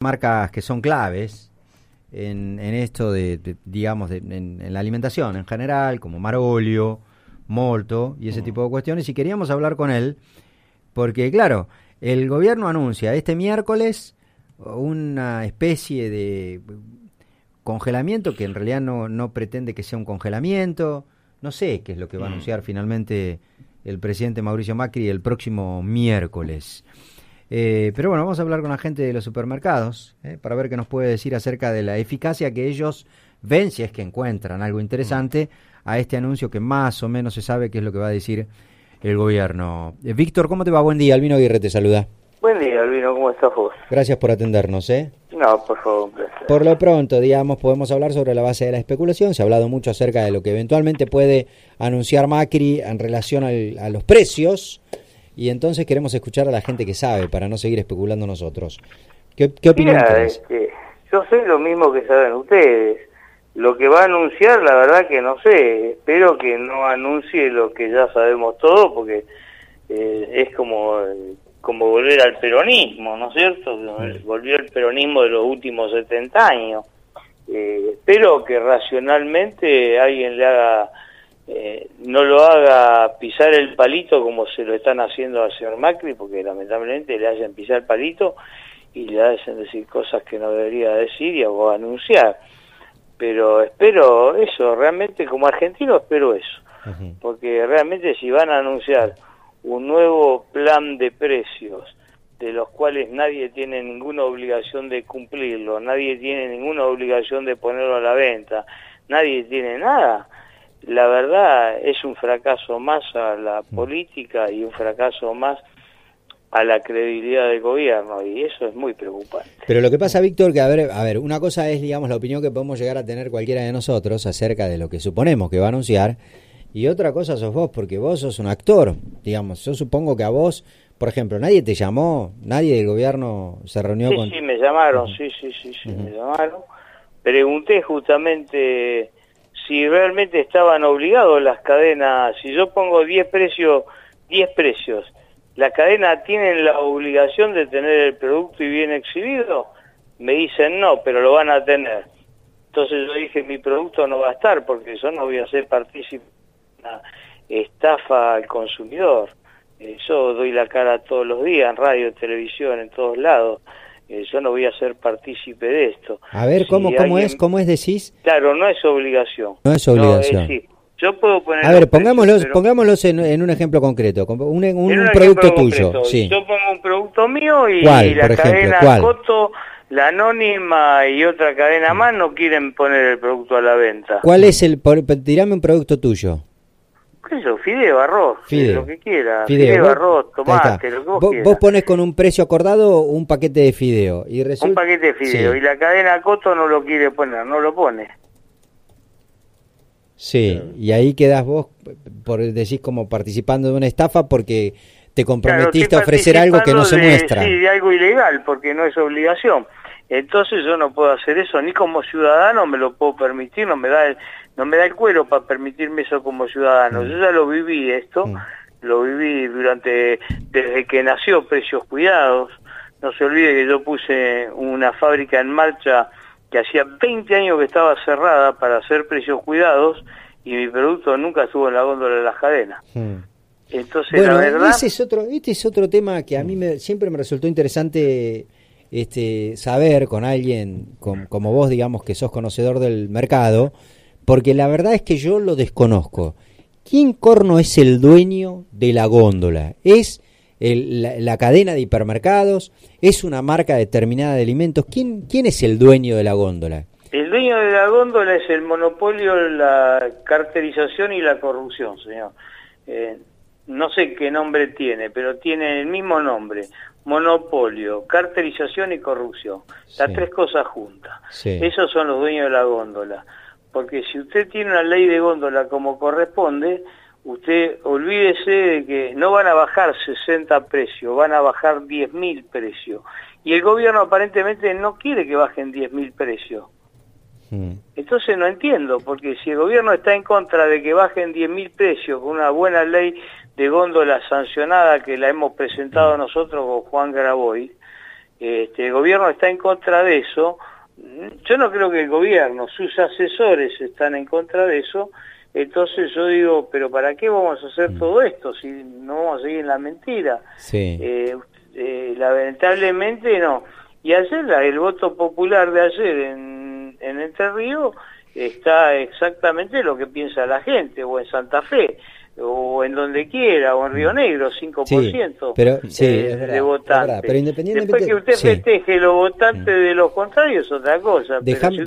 marcas que son claves en esto en la alimentación en general, como Marolio, Molto y ese tipo de cuestiones, y queríamos hablar con él porque, claro, el gobierno anuncia este miércoles una especie de congelamiento que en realidad no pretende que sea un congelamiento. No sé qué es lo que va a anunciar finalmente el presidente Mauricio Macri el próximo miércoles. Pero bueno, vamos a hablar con la gente de los supermercados para ver qué nos puede decir acerca de la eficacia que ellos ven, si es que encuentran algo interesante, a este anuncio que más o menos se sabe qué es lo que va a decir el gobierno. Víctor, ¿cómo te va? Buen día, Albino Aguirre te saluda. Buen día, Albino, ¿cómo estás vos? Gracias por atendernos, No, por favor, un placer. Por lo pronto, podemos hablar sobre la base de la especulación. Se ha hablado mucho acerca de lo que eventualmente puede anunciar Macri en relación a los precios. Y entonces queremos escuchar a la gente que sabe para no seguir especulando nosotros. ¿Qué opinión tienes? Yo sé lo mismo que saben ustedes. Lo que va a anunciar, la verdad que no sé. Espero que no anuncie lo que ya sabemos todo, porque es como volver al peronismo, ¿no es cierto? Volvió el peronismo de los últimos 70 años. Espero que racionalmente alguien le haga... no lo haga pisar el palito como se lo están haciendo al señor Macri, porque lamentablemente le hacen pisar el palito y le hacen decir cosas que no debería decir o anunciar. Pero espero eso, realmente como argentino espero eso, porque realmente si van a anunciar un nuevo plan de precios, de los cuales nadie tiene ninguna obligación de cumplirlo, nadie tiene ninguna obligación de ponerlo a la venta, nadie tiene nada, la verdad es un fracaso más a la política y un fracaso más a la credibilidad del gobierno, y eso es muy preocupante. Pero lo que pasa, Víctor, que a ver, una cosa es, digamos, la opinión que podemos llegar a tener cualquiera de nosotros acerca de lo que suponemos que va a anunciar, y otra cosa sos vos, porque vos sos un actor, digamos. Yo supongo que a vos, por ejemplo, nadie te llamó, nadie del gobierno se reunió con... Sí, me llamaron, sí, me llamaron. Pregunté justamente si realmente estaban obligados las cadenas, si yo pongo 10 precios, ¿la cadena tiene la obligación de tener el producto y bien exhibido? Me dicen no, pero lo van a tener. Entonces yo dije, mi producto no va a estar, porque yo no voy a ser partícipe de una estafa al consumidor. Yo doy la cara todos los días, en radio, televisión, en todos lados. Yo no voy a ser partícipe de esto. A ver, ¿cómo es decís? Claro, no es obligación. No es obligación. No, es decir, yo puedo poner... A ver, pongámoslos en un ejemplo concreto, un producto tuyo. Sí. Yo pongo un producto mío y ¿Cuál, la por ejemplo? cadena Coto, la Anónima y otra cadena más no quieren poner el producto a la venta. ¿Cuál es tirame un producto tuyo? ¿Qué es eso? Fideo, arroz, lo que quiera. Fideo, arroz, tomate, lo que vos quieras. Vos pones con un precio acordado un paquete de fideo. Un paquete de fideo, sí. Y la cadena Coto no lo quiere poner, no lo pone. Sí, y ahí quedás vos, decís como participando de una estafa porque te comprometiste a ofrecer algo que no se muestra. Sí, de algo ilegal, porque no es obligación. Entonces yo no puedo hacer eso, ni como ciudadano me lo puedo permitir, no me da el cuero para permitirme eso como ciudadano. Yo ya lo viví esto, lo viví desde que nació Precios Cuidados. No se olvide que yo puse una fábrica en marcha que hacía 20 años que estaba cerrada para hacer Precios Cuidados y mi producto nunca estuvo en la góndola de las cadenas. Entonces, bueno, la verdad... este es otro tema que a mí siempre me resultó interesante saber con alguien como vos, digamos, que sos conocedor del mercado, porque la verdad es que yo lo desconozco. ¿Quién corno es el dueño de la góndola? ¿Es la cadena de hipermercados? ¿Es una marca determinada de alimentos? ¿Quién es el dueño de la góndola? El dueño de la góndola es el monopolio, la carterización y la corrupción, señor. No sé qué nombre tiene, pero tiene el mismo nombre. Monopolio, carterización y corrupción. Las tres cosas juntas. Sí. Esos son los dueños de la góndola. Porque si usted tiene una ley de góndola como corresponde, usted olvídese de que no van a bajar 60 precios, van a bajar 10.000 precios. Y el gobierno aparentemente no quiere que bajen 10.000 precios. Entonces no entiendo, porque si el gobierno está en contra de que bajen 10.000 precios con una buena ley de góndola sancionada que la hemos presentado nosotros con Juan Graboy, el gobierno está en contra de eso. Yo no creo que el gobierno, sus asesores están en contra de eso. Entonces yo digo, pero ¿para qué vamos a hacer todo esto si no vamos a seguir en la mentira? Sí. Lamentablemente no. Y ayer el voto popular de ayer en Entre Ríos está exactamente lo que piensa la gente, o en Santa Fe, o en donde quiera, o en Río Negro, 5% sí, pero, sí, de votantes. verdad, pero independientemente, después que usted festeje los votantes de los contrarios es otra cosa. Déjame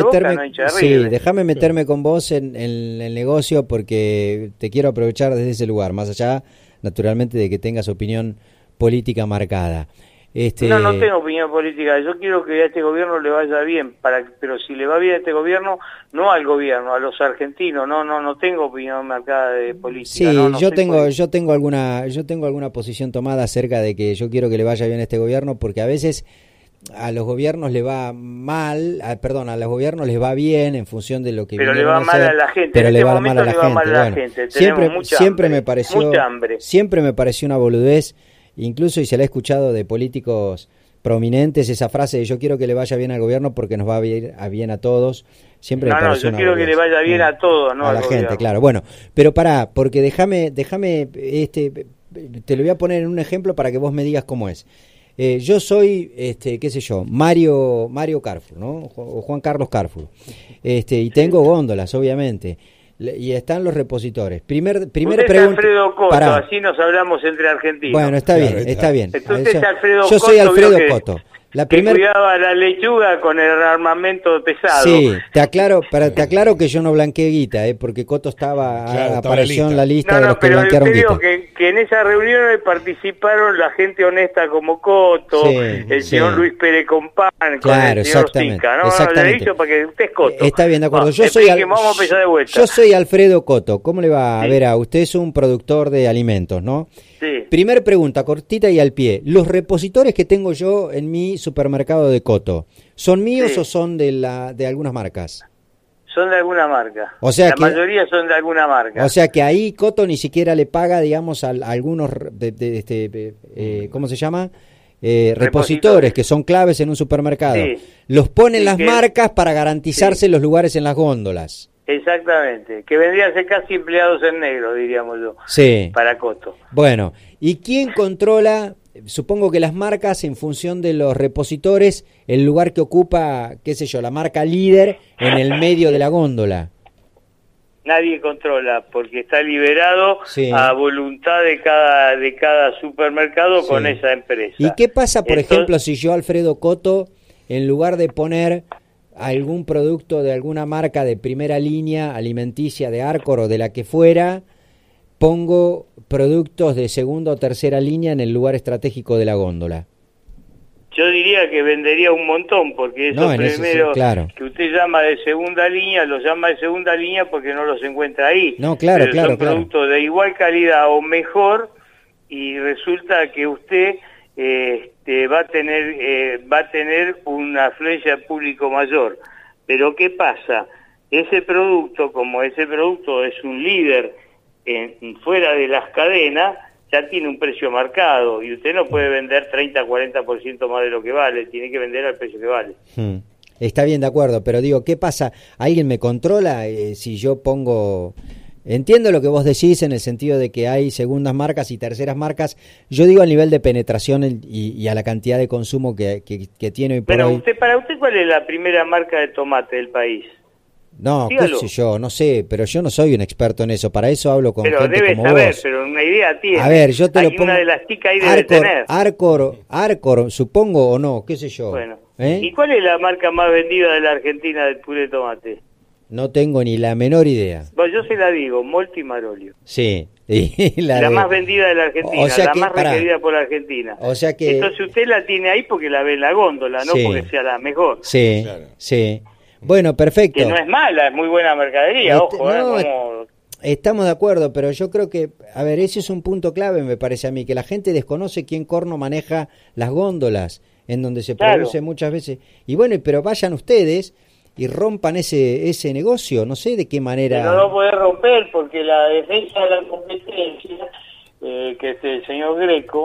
meterme con vos en el negocio, porque te quiero aprovechar desde ese lugar, más allá, naturalmente, de que tengas opinión política marcada. No tengo opinión política. Yo quiero que a este gobierno le vaya bien, pero si le va bien a este gobierno, no al gobierno, a los argentinos. No tengo opinión marcada de política. Sí, yo tengo alguna posición tomada acerca de que yo quiero que le vaya bien a este gobierno, porque a veces a los gobiernos le va mal, a los gobiernos les va bien en función de lo que pero le va mal a la gente. Pero le va mal a la gente. Siempre me pareció una boludez. Incluso, y se la he escuchado de políticos prominentes, esa frase de yo quiero que le vaya bien al gobierno porque nos va a ir bien a todos. Siempre me pareció yo quiero que le vaya bien a todos, no a la gente, gobierno. Claro. Bueno, pero porque déjame, te lo voy a poner en un ejemplo para que vos me digas cómo es. Yo soy, qué sé yo, Mario Carrefour, ¿no? O Juan Carlos Carrefour. Y tengo góndolas, obviamente. Y están los repositores. Primer pregunta. Alfredo Coto, así nos hablamos entre argentinos. Bueno, está bien. Entonces Alfredo yo soy Alfredo Coto. Que cuidaba la lechuga con el armamento pesado. Sí, te aclaro que yo no blanqueé guita, porque Coto apareció en la lista de los que blanquearon guita. Que en esa reunión participaron la gente honesta como Coto, el señor Luis Pérez Compán, claro, el señor Sica. Exactamente. Le he dicho para que usted es Coto. Está bien, de acuerdo. Vamos a empezar de vuelta. Yo soy Alfredo Coto. ¿Cómo le va? A ver, usted es un productor de alimentos, ¿no? Sí. Primer pregunta, cortita y al pie. ¿Los repositores que tengo yo en mi supermercado de Coto, son míos o son de algunas marcas? Son de alguna marca. O sea, la mayoría son de alguna marca. O sea que ahí Coto ni siquiera le paga, digamos, a algunos, ¿cómo se llama? Repositores que son claves en un supermercado. Sí. Los ponen las marcas para garantizarse los lugares en las góndolas. Exactamente, que vendrían a ser casi empleados en negro, diríamos yo, para Coto. Bueno, ¿y quién controla, supongo que las marcas, en función de los repositores, el lugar que ocupa, qué sé yo, la marca líder en el medio de la góndola? Nadie controla, porque está liberado a voluntad de cada supermercado con esa empresa. ¿Y qué pasa, por ejemplo, si yo, Alfredo Coto, en lugar de poner algún producto de alguna marca de primera línea alimenticia, de Arcor o de la que fuera, pongo productos de segunda o tercera línea en el lugar estratégico de la góndola? Yo diría que vendería un montón, porque esos primeros que usted llama de segunda línea, los llama de segunda línea porque no los encuentra ahí. No, claro, pero son productos de igual calidad o mejor, y resulta que usted va a tener una afluencia público mayor. Pero ¿qué pasa? Ese producto, como ese producto es un líder fuera de las cadenas, ya tiene un precio marcado, y usted no puede vender 30-40% más de lo que vale, tiene que vender al precio que vale. Está bien, de acuerdo, pero digo, ¿qué pasa? ¿Alguien me controla si yo pongo...? Entiendo lo que vos decís en el sentido de que hay segundas marcas y terceras marcas. Yo digo a nivel de penetración y a la cantidad de consumo que tiene hoy por hoy. Para usted, ¿cuál es la primera marca de tomate del país? No, dígalo. Qué sé yo, no sé, pero yo no soy un experto en eso. Para eso hablo con gente como vos. Pero debe saber, pero una idea tiene. A ver, yo te lo pongo. Una de las ticas ahí debe tener. Arcor, supongo o no, qué sé yo. Bueno. ¿Y cuál es la marca más vendida de la Argentina del puré de tomate? No tengo ni la menor idea. Bueno, yo se la digo, Molti Marolio. Sí. La más vendida de la Argentina, la más requerida por la Argentina. O sea que... Entonces usted la tiene ahí porque la ve en la góndola, no porque sea la mejor. Sí, claro. Sí. Bueno, perfecto. Que no es mala, es muy buena mercadería, Estamos de acuerdo, pero yo creo que, a ver, ese es un punto clave, me parece a mí, que la gente desconoce quién corno maneja las góndolas, en donde se produce muchas veces. Y bueno, pero vayan ustedes y rompan ese negocio, no sé de qué manera. Pero no lo puede romper porque la defensa de la competencia, que es el señor Greco,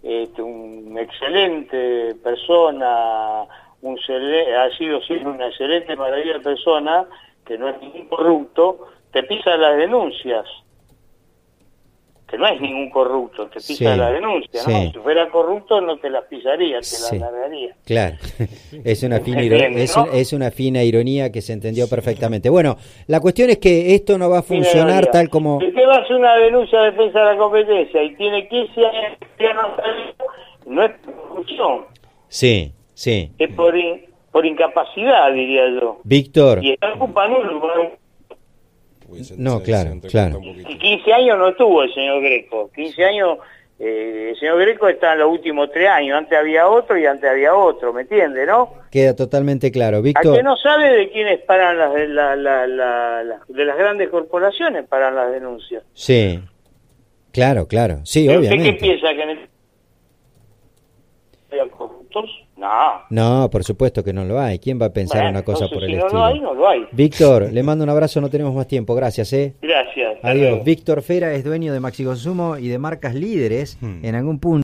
un excelente persona, ha sido siempre una excelente, maravillosa persona, que no es ningún corrupto, te pisa las denuncias. Que no es ningún corrupto, te pisa Sí, la denuncia, ¿no? sí. Si fuera corrupto no te las pisaría, te Sí. las largaría. Claro, es una fina ¿Entiendes, no? es una fina ironía que se entendió perfectamente. Bueno, la cuestión es que esto no va a funcionar tal como... Si usted va a hacer una denuncia de defensa de la competencia y tiene 15 años que no salió, no es por corrupción, Sí. es por incapacidad, diría yo. Víctor, Y está ocupando un lugar. no, claro. Y 15 años no estuvo el señor Greco. 15 años, el señor Greco está en los últimos 3 años. Antes había otro y antes había otro, ¿me entiende, no? Queda totalmente claro. ¿A Víctor, que no sabe de quiénes paran de las grandes corporaciones paran las denuncias? sí, claro, sí, ¿Pero usted qué obviamente. piensa, que en el... hay corruptos? No. No, por supuesto que no lo hay. ¿Quién va a pensar Bueno, una cosa entonces, por el si no estilo? lo hay, no lo hay. Víctor, le mando un abrazo, no tenemos más tiempo. Gracias, Gracias. hasta Adiós. luego. Víctor Fera es dueño de Maxi Consumo y de marcas líderes en algún punto.